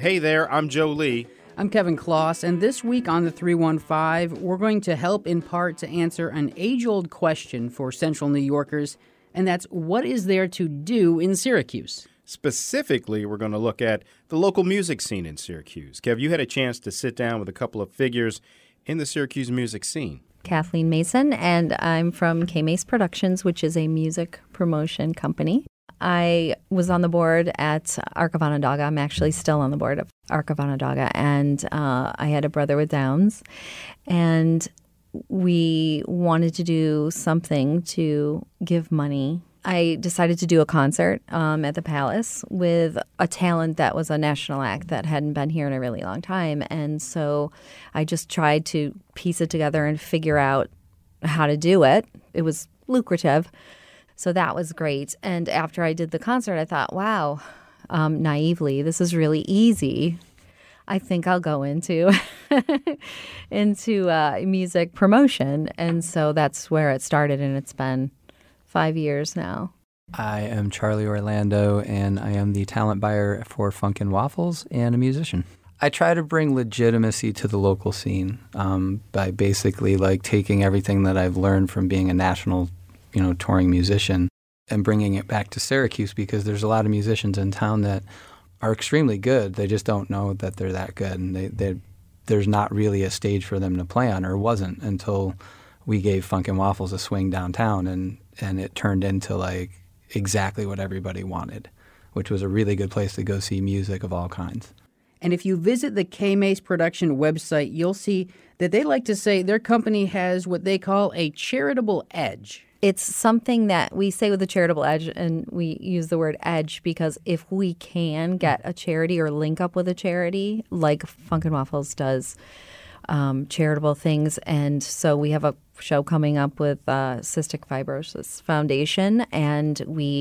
Hey there, I'm Joe Lee. I'm Kevin Kloss, and this week on the 315, we're going to help in part to answer an age-old question for Central New Yorkers, and that's what is there to do in Syracuse? Specifically, we're going to look at the local music scene in Syracuse. Kev, you had a chance to sit down with a couple of figures in the Syracuse music scene. Kathleen Mason, and I'm from K-Mace Productions, which is a music promotion company. I was on the board at Arc of Onondaga. I'm actually still on the board of Arc of Onondaga, and I had a brother with Downs, and we wanted to do something to give money. I decided to do a concert at the Palace with a talent that was a national act that hadn't been here in a really long time. And so I just tried to piece it together and figure out how to do it. It was lucrative. So that was great. And after I did the concert, I thought, wow, naively, this is really easy. I think I'll go into music promotion. And so that's where it started, and it's been 5 years now. I am Charlie Orlando, and I am the talent buyer for Funkin' Waffles and a musician. I try to bring legitimacy to the local scene by basically taking everything that I've learned from being a national, touring musician and bringing it back to Syracuse, because there's a lot of musicians in town that are extremely good. They just don't know that they're that good, and there's not really a stage for them to play on, or wasn't until we gave Funkin' Waffles a swing downtown, and it turned into exactly what everybody wanted, which was a really good place to go see music of all kinds. And if you visit the K-Mace Production website, you'll see that they like to say their company has what they call a charitable edge. It's something that we say with a charitable edge, and we use the word edge because if we can get a charity or link up with a charity, like Funkin' Waffles does, charitable things. And so we have a show coming up with Cystic Fibrosis Foundation, and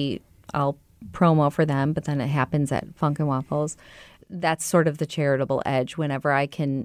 I'll promo for them, but then it happens at Funkin' Waffles. That's sort of the charitable edge. Whenever I can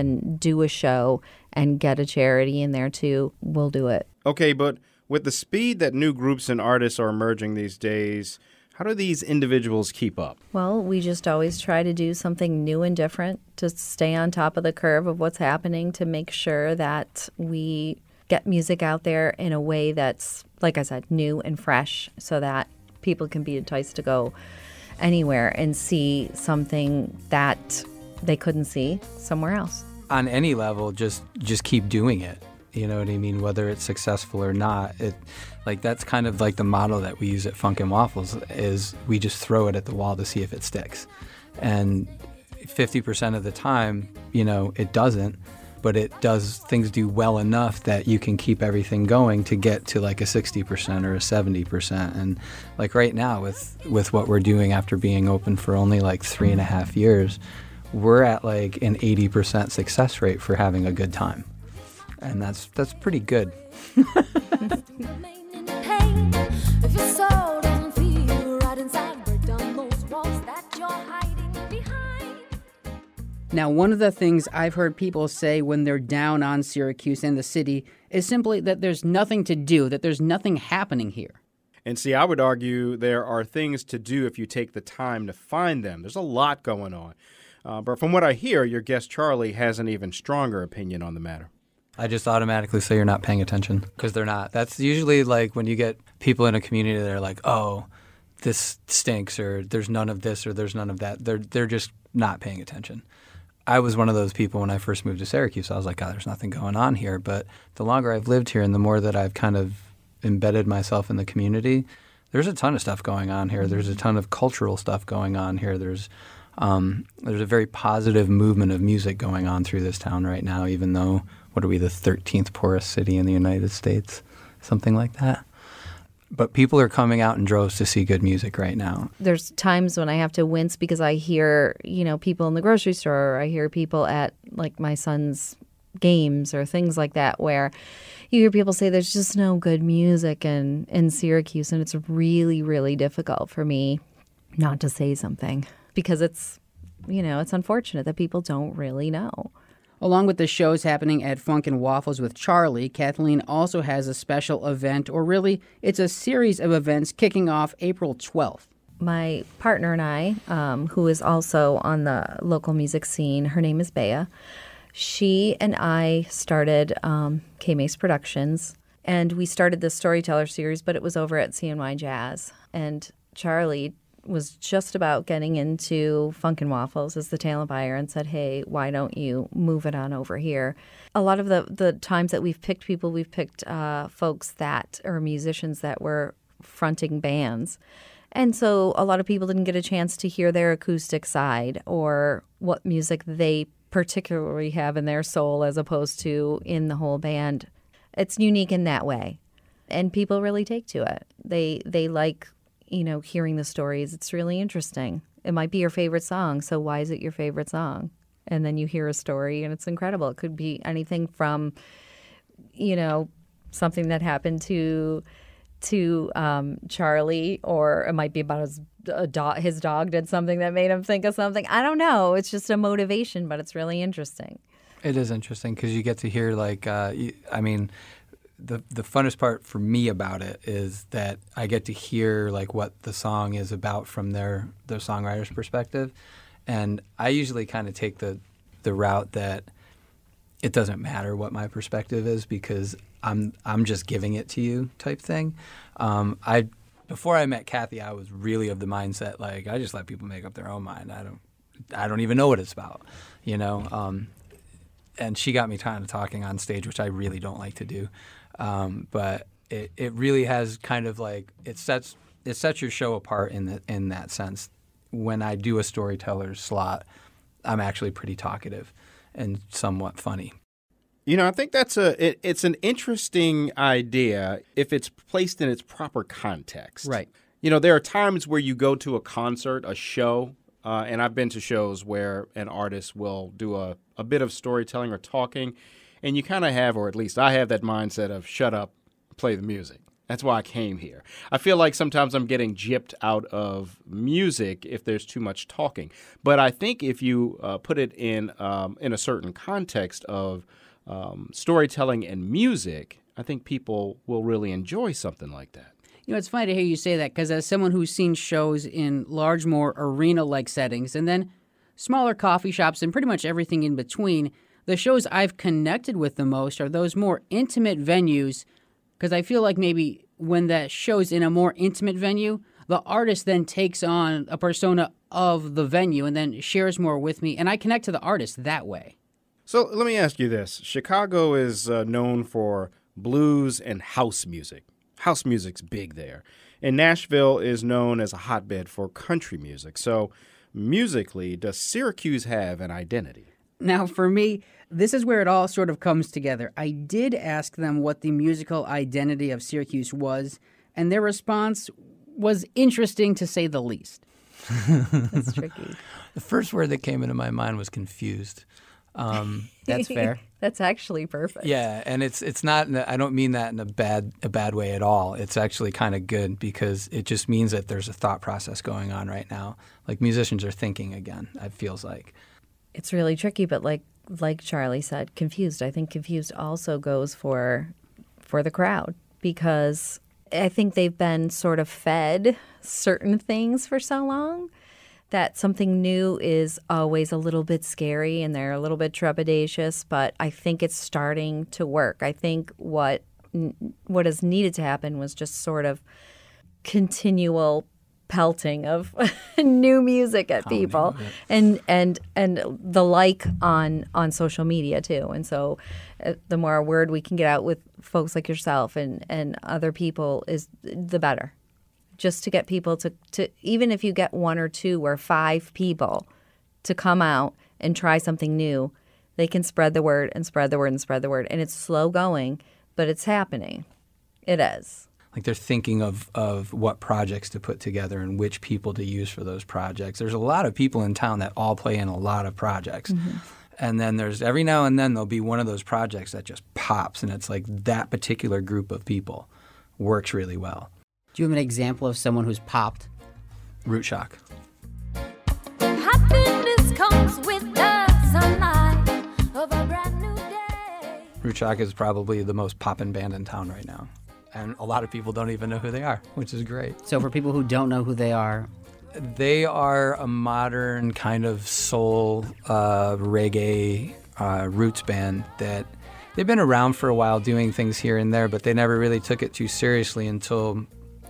do a show and get a charity in there too, we'll do it. Okay, but with the speed that new groups and artists are emerging these days, how do these individuals keep up? Well, we just always try to do something new and different to stay on top of the curve of what's happening, to make sure that we get music out there in a way that's, like I said, new and fresh, so that people can be enticed to go anywhere and see something that they couldn't see somewhere else. On any level, just keep doing it. You know what I mean? Whether it's successful or not, that's kind of the motto that we use at Funkin' Waffles is we just throw it at the wall to see if it sticks. And 50% of the time, it doesn't, but things do well enough that you can keep everything going to get to a 60% or a 70%. And right now with what we're doing after being open for only 3.5 years, we're at an 80% success rate for having a good time. And that's pretty good. Now, one of the things I've heard people say when they're down on Syracuse and the city is simply that there's nothing to do, that there's nothing happening here. And see, I would argue there are things to do if you take the time to find them. There's a lot going on. But from what I hear, your guest Charlie has an even stronger opinion on the matter. I just automatically say you're not paying attention, because they're not. That's usually when you get people in a community that are like, oh, this stinks, or there's none of this, or there's none of that. They're just not paying attention. I was one of those people when I first moved to Syracuse. I was like, God, there's nothing going on here. But the longer I've lived here and the more that I've kind of embedded myself in the community, there's a ton of stuff going on here. There's a ton of cultural stuff going on here. There's a very positive movement of music going on through this town right now, even though, what are we, the 13th poorest city in the United States? Something like that. But people are coming out in droves to see good music right now. There's times when I have to wince because I hear, people in the grocery store, or I hear people at my son's games or things like that, where you hear people say there's just no good music in Syracuse, and it's really, really difficult for me not to say something, because it's unfortunate that people don't really know. Along with the shows happening at Funkin' Waffles with Charlie, Kathleen also has a special event, or really, it's a series of events kicking off April 12th. my partner and I, who is also on the local music scene, her name is Bea. She and I started K-Mace Productions, and we started this storyteller series, but it was over at CNY Jazz. And Charlie was just about getting into Funkin' Waffles as the talent buyer and said, hey, why don't you move it on over here? A lot of the times that we've picked people, we've picked folks that are musicians that were fronting bands. And so a lot of people didn't get a chance to hear their acoustic side or what music they particularly have in their soul as opposed to in the whole band. It's unique in that way. And people really take to it. They like, hearing the stories. It's really interesting. It might be your favorite song, so why is it your favorite song? And then you hear a story, and it's incredible. It could be anything from, something that happened to Charlie, or it might be about his dog did something that made him think of something. I don't know. It's just a motivation, but it's really interesting. It is interesting because you get to hear, the funnest part for me about it is that I get to hear what the song is about from their songwriter's perspective. And I usually kind of take the route that it doesn't matter what my perspective is because I'm just giving it to you type thing. Before I met Kathy, I was really of the mindset I just let people make up their own mind. I don't even know what it's about, and she got me kind of talking on stage, which I really don't like to do. But it really has kind of it sets your show apart in that sense. When I do a storyteller's slot, I'm actually pretty talkative and somewhat funny. I think it's an interesting idea if it's placed in its proper context. Right. There are times where you go to a concert, a show, and I've been to shows where an artist will do a bit of storytelling or talking, and you kind of have, or at least I have that mindset of shut up, play the music. That's why I came here. I feel like sometimes I'm getting gypped out of music if there's too much talking. But I think if you put it in a certain context of storytelling and music, I think people will really enjoy something like that. It's funny to hear you say that because as someone who's seen shows in large, more arena-like settings and then smaller coffee shops and pretty much everything in between, the shows I've connected with the most are those more intimate venues because I feel like maybe when that show's in a more intimate venue, the artist then takes on a persona of the venue and then shares more with me, and I connect to the artist that way. So let me ask you this. Chicago is known for blues and house music. House music's big there. And Nashville is known as a hotbed for country music. So musically, does Syracuse have an identity? Now, for me, this is where it all sort of comes together. I did ask them what the musical identity of Syracuse was, and their response was interesting to say the least. That's tricky. The first word that came into my mind was confused. That's fair. That's actually perfect. Yeah, and it's not. I don't mean that in a bad way at all. It's actually kind of good because it just means that there's a thought process going on right now. Musicians are thinking again. It feels like. It's really tricky, but like Charlie said, confused. I think confused also goes for the crowd because I think they've been sort of fed certain things for so long that something new is always a little bit scary and they're a little bit trepidatious, but I think it's starting to work. I think what has needed to happen was just sort of continual pelting of new music at people and the like on social media too. And so the more word we can get out with folks like yourself and other people is the better. Just to get people to even if you get one or two or five people to come out and try something new, they can spread the word and spread the word and spread the word. And it's slow going, but it's happening. It is. They're thinking of what projects to put together and which people to use for those projects. There's a lot of people in town that all play in a lot of projects. Mm-hmm. And then there's every now and then there'll be one of those projects that just pops, and it's that particular group of people works really well. Do you have an example of someone who's popped? Root Shock. Happiness comes with the sunlight of a brand new day. Root Shock is probably the most poppin' band in town right now. And a lot of people don't even know who they are, which is great. So for people who don't know who they are, They are a modern kind of soul reggae roots band that they've been around for a while doing things here and there, but they never really took it too seriously until,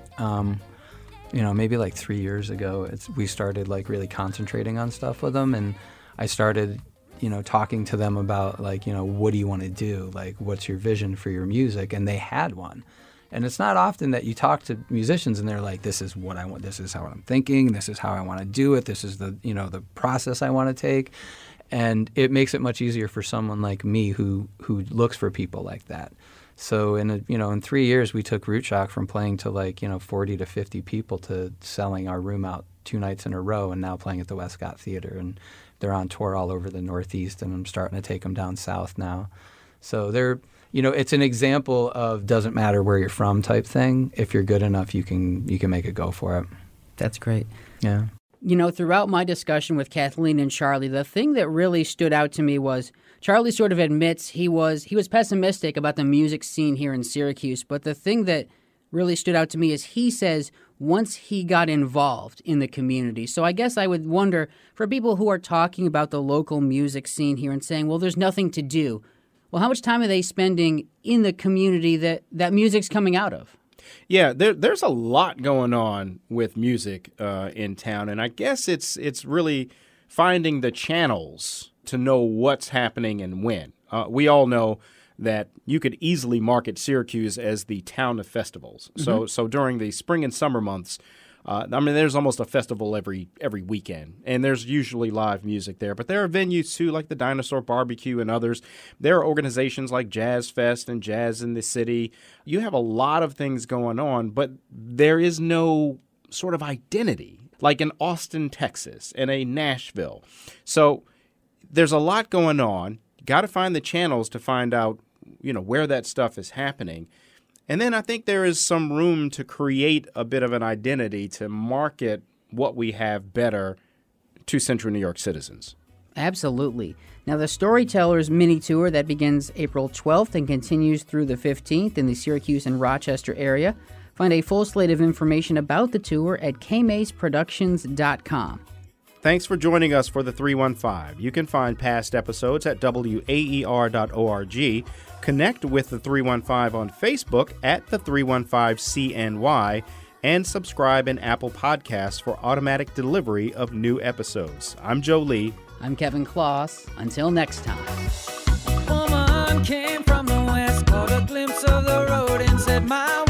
maybe like 3 years ago. We started like really concentrating on stuff with them, and I started, talking to them about like, what do you want to do? Like, what's your vision for your music? And they had one. And it's not often that you talk to musicians and they're like, this is what I want, this is how I'm thinking, this is how I want to do it, this is the process I want to take. And it makes it much easier for someone like me who looks for people like that. So in 3 years, we took Root Shock from playing to like 40 to 50 people to selling our room out 2 nights in a row, and now playing at the Westcott Theater. And they're on tour all over the Northeast, and I'm starting to take them down south now. So they're, it's an example of doesn't matter where you're from type thing. If you're good enough, you can make a go for it. That's great. Yeah. Throughout my discussion with Kathleen and Charlie, the thing that really stood out to me was Charlie sort of admits he was pessimistic about the music scene here in Syracuse, but the thing that really stood out to me is he says once he got involved in the community. So I guess I would wonder, for people who are talking about the local music scene here and saying, well, there's nothing to do, well, how much time are they spending in the community that music's coming out of? Yeah, there's a lot going on with music in town, and I guess it's really finding the channels to know what's happening and when. We all know that you could easily market Syracuse as the town of festivals. Mm-hmm. So during the spring and summer months, there's almost a festival every weekend, and there's usually live music there. But there are venues, too, like the Dinosaur Barbecue and others. There are organizations like Jazz Fest and Jazz in the City. You have a lot of things going on, but there is no sort of identity, like in Austin, Texas, and a Nashville. So there's a lot going on. Got to find the channels to find out, where that stuff is happening. And then I think there is some room to create a bit of an identity to market what we have better to Central New York citizens. Absolutely. Now, the Storytellers mini tour that begins April 12th and continues through the 15th in the Syracuse and Rochester area. Find a full slate of information about the tour at kmaceproductions.com. Thanks for joining us for the 315. You can find past episodes at waer.org. Connect with the 315 on Facebook at the 315CNY, and subscribe in Apple Podcasts for automatic delivery of new episodes. I'm Joe Lee. I'm Kevin Kloss. Until next time. Woman came from the west, caught a glimpse of the road and said, my